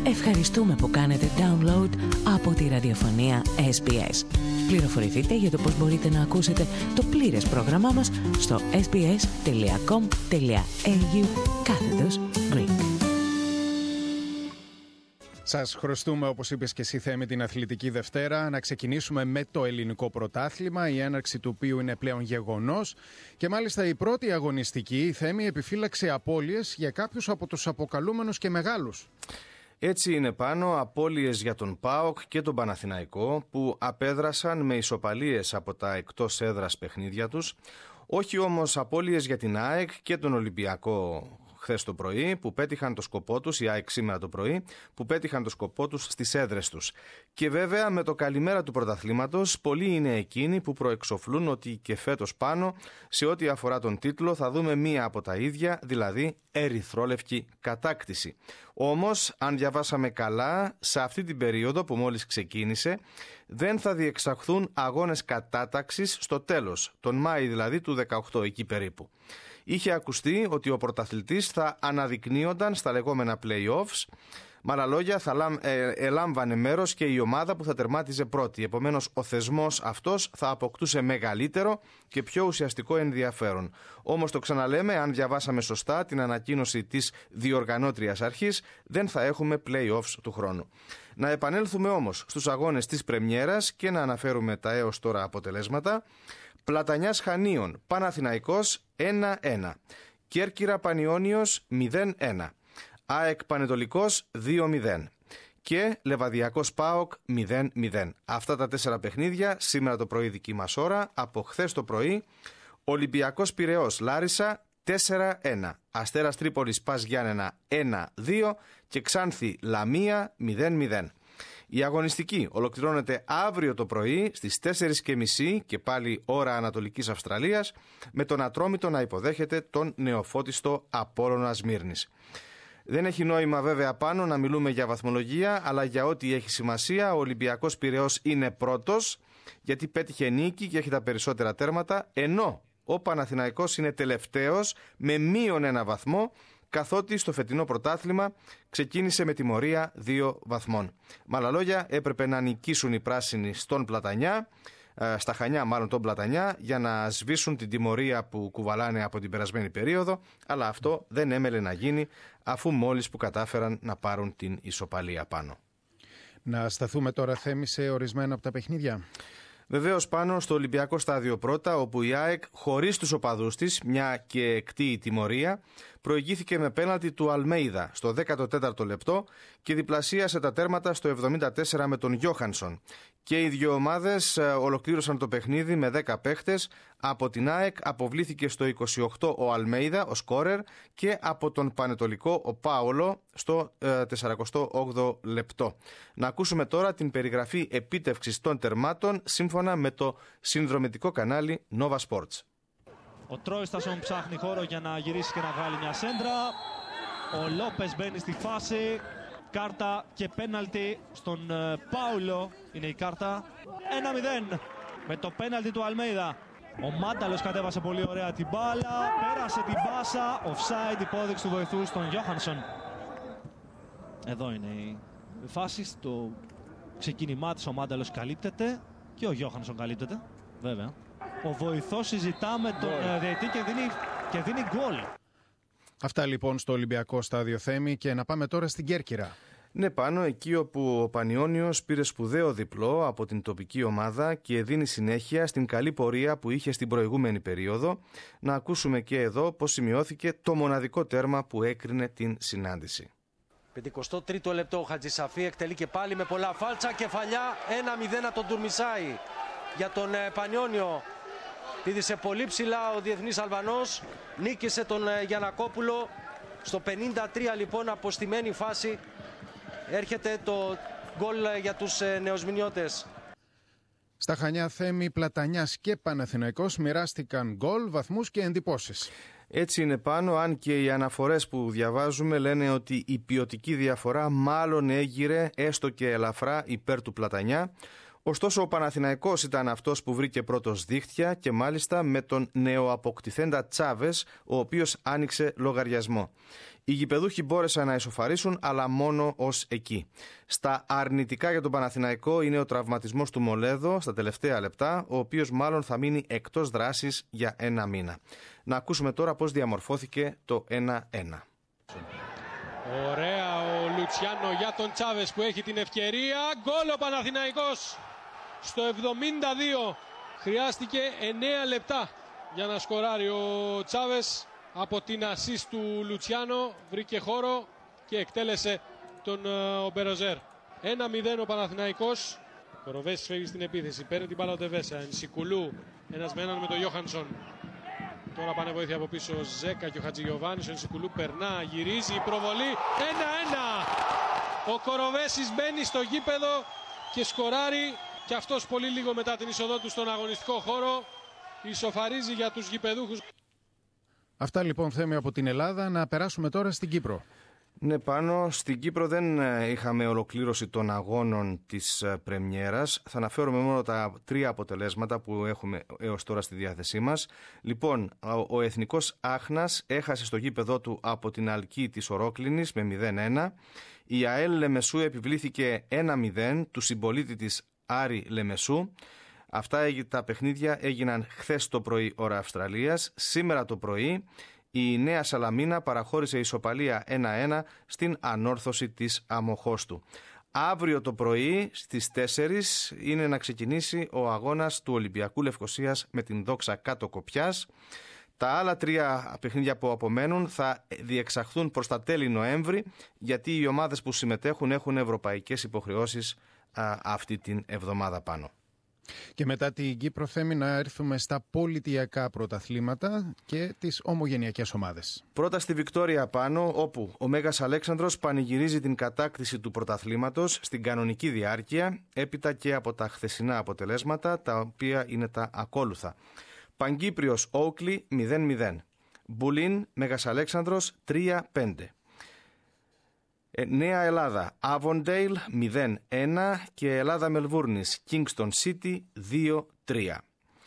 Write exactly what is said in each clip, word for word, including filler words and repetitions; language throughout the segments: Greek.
Ευχαριστούμε που κάνετε download από τη ραδιοφωνία ες μπι ες. Πληροφορηθείτε για το πώς μπορείτε να ακούσετε το πλήρες πρόγραμμά μας στο sbs.com.au κάθετος Greek. Σας χρωστούμε, όπως είπες και εσύ, Θέμη, την Αθλητική Δευτέρα. Να ξεκινήσουμε με το ελληνικό πρωτάθλημα, η έναρξη του οποίου είναι πλέον γεγονός. Και μάλιστα η πρώτη αγωνιστική, η Θέμη, επιφύλαξε απώλειες για κάποιους από τους αποκαλούμενους και μεγάλους. Έτσι είναι πάνω, απώλειες για τον ΠΑΟΚ και τον Παναθηναϊκό, που απέδρασαν με ισοπαλίες από τα εκτός έδρας παιχνίδια τους. Όχι όμως απώλειες για την ΑΕΚ και τον Ολυμπιακό χθες το πρωί, που πέτυχαν το σκοπό τους, η ΑΕΚ σήμερα το πρωί, που πέτυχαν το σκοπό τους στις έδρες τους. Και βέβαια με το καλημέρα του πρωταθλήματος, πολλοί είναι εκείνοι που προεξοφλούν ότι και φέτος πάνω, σε ό,τι αφορά τον τίτλο, θα δούμε μία από τα ίδια, δηλαδή ερυθρόλευκη κατάκτηση. Όμως, αν διαβάσαμε καλά, σε αυτή την περίοδο που μόλις ξεκίνησε, δεν θα διεξαχθούν αγώνες κατάταξης στο τέλος, τον Μάη δηλαδή του δεκαοκτώ, εκεί περίπου. Είχε ακουστεί ότι ο πρωταθλητής θα αναδεικνύονταν στα λεγόμενα play-offs. Με άλλα λόγια, θα ε, ελάμβανε μέρος και η ομάδα που θα τερμάτιζε πρώτη. Επομένως, ο θεσμός αυτός θα αποκτούσε μεγαλύτερο και πιο ουσιαστικό ενδιαφέρον. Όμως, το ξαναλέμε, αν διαβάσαμε σωστά την ανακοίνωση της διοργανώτριας αρχής, δεν θα έχουμε play-offs του χρόνου. Να επανέλθουμε όμως στους αγώνες της πρεμιέρας και να αναφέρουμε τα έως τώρα αποτελέσματα. Πλατανιάς Χανίων, Παναθηναϊκός ένα ένα. Κέρκυρα Πανιώνιος μηδέν ένα. ΑΕΚ Πανετολικός δύο μηδέν. Και Λεβαδιακός ΠΑΟΚ μηδέν μηδέν. Αυτά τα τέσσερα παιχνίδια σήμερα το πρωί δική μας ώρα. Από χθες το πρωί, Ολυμπιακός Πειραιώς Λάρισα τέσσερα ένα. Αστέρας Τρίπολης Πας Γιάννενα ένα δύο. Και Ξάνθη Λαμία μηδέν μηδέν. Η αγωνιστική ολοκληρώνεται αύριο το πρωί στις τέσσερις και μισή και πάλι ώρα Ανατολικής Αυστραλίας, με τον Ατρόμητο να υποδέχεται τον νεοφώτιστο Απόλλωνα Σμύρνης. Δεν έχει νόημα βέβαια πάνω να μιλούμε για βαθμολογία, αλλά για ό,τι έχει σημασία, ο Ολυμπιακός Πειραιώς είναι πρώτος, γιατί πέτυχε νίκη και έχει τα περισσότερα τέρματα, ενώ ο Παναθηναϊκός είναι τελευταίος με μείον ένα βαθμό, καθότι στο φετινό πρωτάθλημα ξεκίνησε με τιμωρία δύο βαθμών. Με άλλα λόγια, έπρεπε να νικήσουν οι πράσινοι στον Πλατανιά, στα Χανιά μάλλον τον Πλατανιά, για να σβήσουν την τιμωρία που κουβαλάνε από την περασμένη περίοδο, αλλά αυτό δεν έμελε να γίνει, αφού μόλις που κατάφεραν να πάρουν την ισοπαλία πάνω. Να σταθούμε τώρα, Θέμη, σε ορισμένα από τα παιχνίδια. Βεβαίως πάνω στο Ολυμπιακό στάδιο πρώτα, όπου η ΑΕΚ χωρίς τους οπαδούς της, μια και εκτεί η τιμωρία, προηγήθηκε με πέναλτι του Αλμέιδα στο δέκατο τέταρτο λεπτό και διπλασίασε τα τέρματα στο εβδομήντα τέσσερα με τον Γιόχανσον. Και οι δύο ομάδες ολοκλήρωσαν το παιχνίδι με δέκα παίχτες. Από την ΑΕΚ αποβλήθηκε στο είκοσι οκτώ ο Αλμέιδα, ο σκόρερ, και από τον Πανετολικό ο Πάολο στο σαράντα όγδοο λεπτό. Να ακούσουμε τώρα την περιγραφή επίτευξης των τερμάτων σύμφωνα με το συνδρομητικό κανάλι Nova Sports. Ο Τρόιστασον ψάχνει χώρο για να γυρίσει και να βγάλει μια σέντρα. Ο Λόπες μπαίνει στη φάση. Κάρτα και πέναλτι στον uh, Πάουλο είναι η κάρτα. ένα μηδέν με το πέναλτι του Αλμέιδα. Ο Μάνταλος κατέβασε πολύ ωραία την μπάλα. Πέρασε την μπάσα. Offside, υπόδειξη του βοηθού στον Γιόχανσον. Εδώ είναι η φάση. Στο ξεκίνημά της ο Μάνταλος καλύπτεται και ο Γιόχανσον καλύπτεται. Βέβαια. Ο βοηθός συζητά με τον uh, διαιτητή και δίνει, και δίνει γκολ. Αυτά λοιπόν στο Ολυμπιακό στάδιο, Θέμη, και να πάμε τώρα στην Κέρκυρα. Ναι, πάνω εκεί όπου ο Πανιώνιος πήρε σπουδαίο διπλό από την τοπική ομάδα και δίνει συνέχεια στην καλή πορεία που είχε στην προηγούμενη περίοδο. Να ακούσουμε και εδώ πώς σημειώθηκε το μοναδικό τέρμα που έκρινε την συνάντηση. πενηκοστό τρίτο λεπτό, ο Χατζησαφή εκτελεί και πάλι με πολλά φάλτσα. Κεφαλιά ένα μηδέν από τον Τουρμισάη για τον Πανιώνιο. Πήδησε πολύ ψηλά ο διεθνής Αλβανός, νίκησε τον Γιαννακόπουλο. Στο πενήντα τρία λοιπόν, αποστημένη φάση, έρχεται το γκολ για τους νεοσμηνιώτες. Στα Χανιά, Θέμη, Πλατανιάς και Παναθηναϊκός μοιράστηκαν γκολ, βαθμούς και εντυπώσεις. Έτσι είναι πάνω, αν και οι αναφορές που διαβάζουμε λένε ότι η ποιοτική διαφορά μάλλον έγειρε έστω και ελαφρά υπέρ του Πλατανιά. Ωστόσο, ο Παναθηναϊκός ήταν αυτός που βρήκε πρώτος δίχτυα και μάλιστα με τον νεοαποκτηθέντα Τσάβες, ο οποίος άνοιξε λογαριασμό. Οι γηπεδούχοι μπόρεσαν να ισοφαρίσουν, αλλά μόνο ως εκεί. Στα αρνητικά για τον Παναθηναϊκό είναι ο τραυματισμός του Μολέδο στα τελευταία λεπτά, ο οποίος μάλλον θα μείνει εκτός δράσης για ένα μήνα. Να ακούσουμε τώρα πώς διαμορφώθηκε το ένα ένα. Ωραία ο Λουτσιάνο για τον Τσάβες που έχει την ευκαιρία. Γκολ ο Παναθηναϊκός στο εβδομήντα δύο. Χρειάστηκε εννέα λεπτά για να σκοράρει ο Τσάβες. Από την ασίστ του Λουτσιάνο βρήκε χώρο και εκτέλεσε τον uh, Μπεροζέρ. ένα μηδέν ο Παναθηναϊκός. Ο Κοροβέσης φεύγει στην επίθεση. Παίρνει την μπάλα ο Τεβέσα. Ενσικουλού. Ένας με έναν με τον Γιώχανσον. Τώρα πάνε βοήθεια από πίσω ο Ζέκα και ο Χατζηγιοβάνης. Ο Ενσικουλού περνά, γυρίζει η προβολή. ένα ένα. Ο Κοροβέσης μπαίνει στο γήπεδο και σκοράρει. Και αυτός πολύ λίγο μετά την είσοδό του στον αγωνιστικό χώρο. Ισοφαρίζει για τους γηπεδούχους. Αυτά λοιπόν, Θέμη, από την Ελλάδα. Να περάσουμε τώρα στην Κύπρο. Ναι, πάνω στην Κύπρο δεν είχαμε ολοκλήρωση των αγώνων της πρεμιέρας. Θα αναφέρουμε μόνο τα τρία αποτελέσματα που έχουμε έως τώρα στη διάθεσή μας. Λοιπόν, ο Εθνικός Άχνας έχασε στο γήπεδό του από την Αλκή της Ορόκληνης με μηδέν ένα. Η ΑΕΛ Λεμεσού επιβλήθηκε ένα μηδέν του συμπολίτη της Άρη Λεμεσού. Αυτά τα παιχνίδια έγιναν χθες το πρωί ώρα Αυστραλίας. Σήμερα το πρωί η Νέα Σαλαμίνα παραχώρησε ισοπαλία ένα ένα στην ανόρθωση της Αμοχώστου. Αύριο το πρωί στις τέσσερις είναι να ξεκινήσει ο αγώνας του Ολυμπιακού Λευκωσίας με την Δόξα Κάτω Κοπιάς. Τα άλλα τρία παιχνίδια που απομένουν θα διεξαχθούν προς τα τέλη Νοέμβρη, γιατί οι ομάδες που συμμετέχουν έχουν ευρωπαϊκές υποχρεώσεις α, αυτή την εβδομάδα πάνω. Και μετά την Κύπρο, Θέμη, να έρθουμε στα πολιτιακά πρωταθλήματα και τις ομογενειακές ομάδες. Πρώτα στη Βικτόρια πάνω, όπου ο Μέγας Αλέξανδρος πανηγυρίζει την κατάκτηση του πρωταθλήματος στην κανονική διάρκεια, έπειτα και από τα χθεσινά αποτελέσματα, τα οποία είναι τα ακόλουθα. Παγκύπριος Όουκλι μηδέν μηδέν. Μπουλίν Μέγας Αλέξανδρος τρία πέντε. Νέα Ελλάδα, Avondale μηδέν ένα και Ελλάδα Μελβούρνης, Kingston City δύο τρία.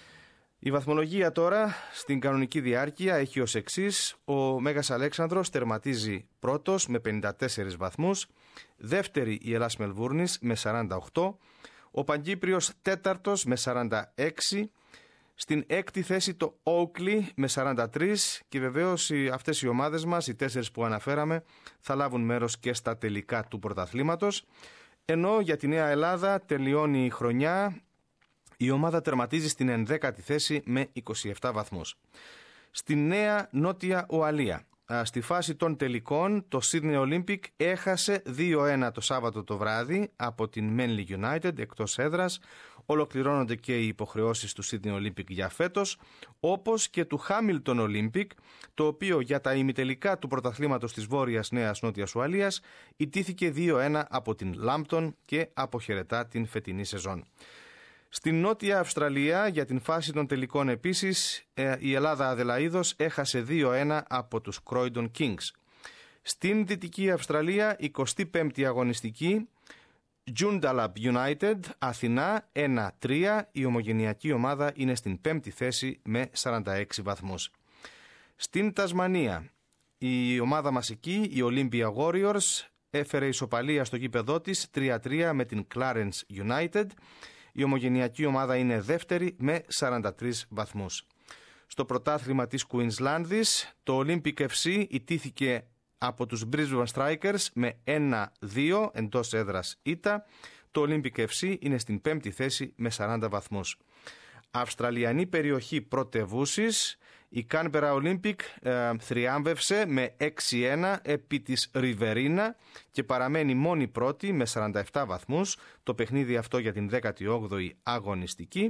Η βαθμολογία τώρα στην κανονική διάρκεια έχει ως εξής. Ο Μέγας Αλέξανδρος τερματίζει πρώτος με πενήντα τέσσερις βαθμούς, δεύτερη η Ελλάς Μελβούρνης με σαράντα οκτώ, ο Παγκύπριος τέταρτος με σαράντα έξι, στην έκτη θέση το Oakley με σαράντα τρία και βεβαίως αυτές οι ομάδες μας, οι τέσσερις που αναφέραμε, θα λάβουν μέρος και στα τελικά του πρωταθλήματος. Ενώ για τη Νέα Ελλάδα τελειώνει η χρονιά, η ομάδα τερματίζει στην ενδέκατη θέση με είκοσι επτά βαθμούς. Στη Νέα Νότια Ουαλία, στη φάση των τελικών, το Sydney Olympic έχασε δύο ένα το Σάββατο το βράδυ από την Manly United εκτός έδρας. Ολοκληρώνονται και οι υποχρεώσεις του Sydney Olympic για φέτος, όπως και του Hamilton Olympic, το οποίο για τα ημιτελικά του πρωταθλήματος της Βόρειας Νέας Νότιας Ουαλίας ιτήθηκε δύο ένα από την Lambton και αποχαιρετά την φετινή σεζόν. Στην Νότια Αυστραλία για την φάση των τελικών επίσης η Ελλάδα Αδελαΐδος έχασε δύο ένα από τους Croydon Kings. Στην Δυτική Αυστραλία εικοστή πέμπτη αγωνιστική, Joondalup United Αθηνά ένα τρία, η ομογενειακή ομάδα είναι στην πέμπτη θέση με σαράντα έξι βαθμούς. Στην Τασμανία η ομάδα μας εκεί, η Olympia Warriors, έφερε ισοπαλία στο γήπεδό της τρία τρία με την Clarence United. Η ομογενειακή ομάδα είναι δεύτερη με σαράντα τρεις βαθμούς. Στο πρωτάθλημα της Κουινσλάνδης, το Olympic εφ σι ιτήθηκε από τους Brisbane Strikers με ένα δύο εντός έδρας ήττα. Το Olympic εφ σι είναι στην πέμπτη θέση με σαράντα βαθμούς. Αυστραλιανή περιοχή πρωτευούσης, η Canberra Olympic ε, θριάμβευσε με έξι ένα επί της Ριβερίνα και παραμένει μόνη πρώτη με σαράντα επτά βαθμούς. Το παιχνίδι αυτό για την δέκατη όγδοη αγωνιστική.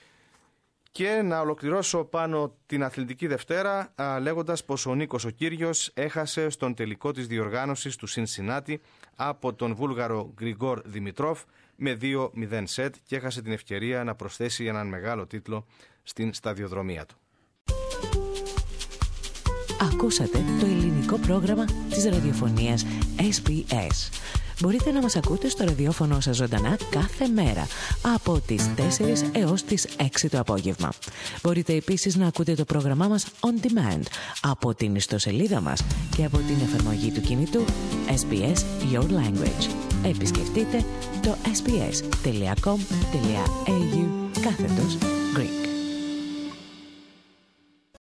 Και να ολοκληρώσω πάνω την Αθλητική Δευτέρα α, λέγοντας πως ο Νίκος ο Κύριος έχασε στον τελικό της διοργάνωσης του Σινσινάτι από τον Βούλγαρο Γκριγκόρ Δημητρόφ με δύο μηδέν σετ και έχασε την ευκαιρία να προσθέσει έναν μεγάλο τίτλο στην σταδιοδρομία του. Ακούσατε το ελληνικό πρόγραμμα της ραδιοφωνίας ες μπι ες. μπορείτε να μας ακούτε στο ραδιόφωνο σας ζωντανά κάθε μέρα από τις τέσσερις έως τις έξι το απόγευμα. Μπορείτε επίσης να ακούτε το πρόγραμμά μας on demand από την ιστοσελίδα μας και από την εφαρμογή του κινητού ες μπι ες Your Language. Επισκεφτείτε το ες μπι ες τελεία κομ τελεία έι γιου κάθετος Greek.